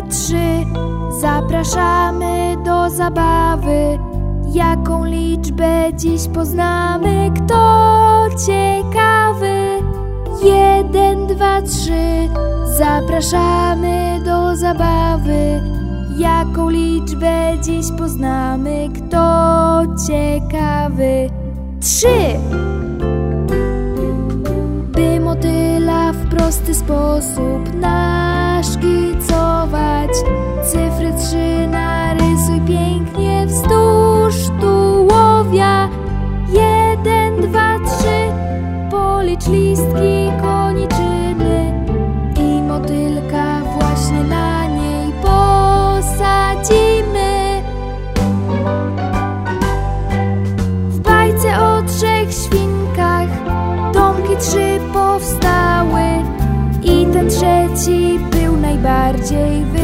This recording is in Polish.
3. Zapraszamy do zabawy. Jaką liczbę dziś poznamy? Kto ciekawy? 1, 2, 3. Zapraszamy do zabawy. Jaką liczbę dziś poznamy? Kto ciekawy? 3. By motyla w prosty sposób naszkicować, cyfry 3 narysuj pięknie wzdłuż tułowia. 1, 2, 3. Policz listki koniczyny i motylka właśnie na niej posadzimy. W bajce o 3 świnkach domki 3 powstały i ten trzeci był najbardziej